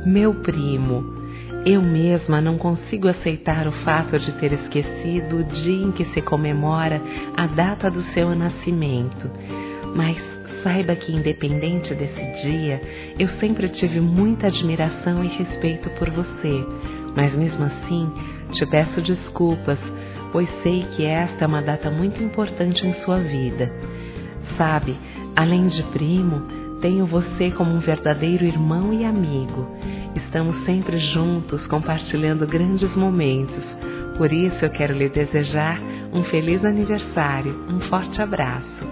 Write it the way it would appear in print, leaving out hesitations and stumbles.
Meu primo, eu mesma não consigo aceitar o fato de ter esquecido o dia em que se comemora a data do seu nascimento, mas saiba que, independente desse dia, eu sempre tive muita admiração e respeito por você, mas mesmo assim te peço desculpas, pois sei que esta é uma data muito importante em sua vida. Sabe, além de primo, tenho você como um verdadeiro irmão e amigo. Estamos sempre juntos, compartilhando grandes momentos. Por isso eu quero lhe desejar um feliz aniversário. Um forte abraço.